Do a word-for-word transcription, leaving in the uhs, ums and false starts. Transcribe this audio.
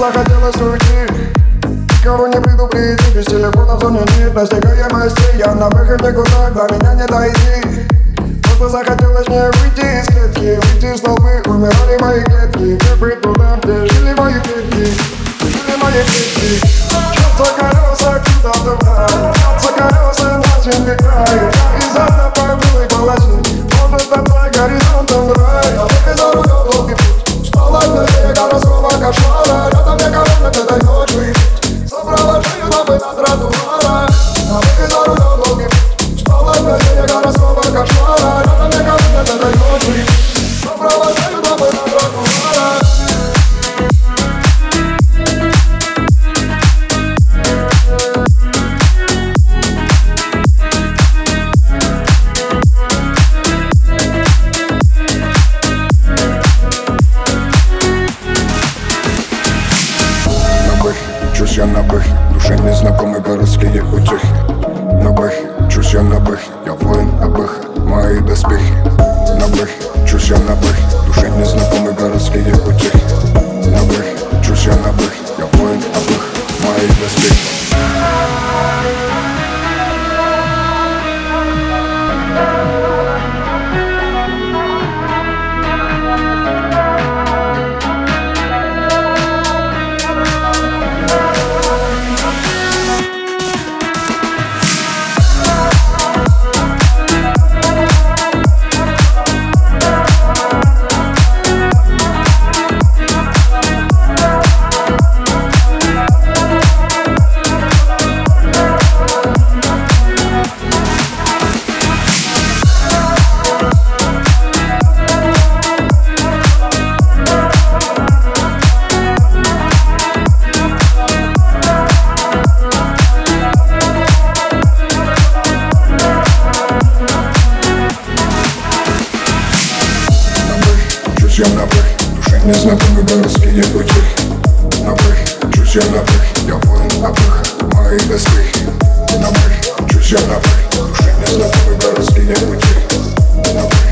захотелось уйти, никого не предупреди, без телефона в зоне нет достигаемости. Я на выходе куда, до меня не дойти. Просто захотелось мне выйти из клетки, выйти из толпы, умирали мои клетки. Где быть туда, где жили мои клетки, жили мои клетки. Чёрт колеса, куда-то в рай, чёрт колеса, начали край. Я из-за тобой был и полосы, может тобой горизонтом рай. А ты за рулем долгий путь, стала берега городского кошмара. Рядом мне коленок этой ночью, сопровождаю тобой на тротуара. А ты за рулем долгий путь, стала берега городского кошмара. Рядом мне коленок этой ночью, сопровождаю тобой на тротуара. Чусь я на бэхе, душе незнакомые городские утехи. На бэхе, чусь я на бэхе, я воин абэха, мои доспехи. На бэхе, чусь я на бэхе, душе незнакомые городские утехи. На бэхе, чусь я на бэхе, я воин абэха, мои доспехи. Чусь я на бэхе, душе незнакомые городские утехи. На бэхе, чусь я на бэхе, я воин абэха, мои доспехи. На бэхе, чусь я на бэхе, душе незнакомые городские утехи. На бэхе.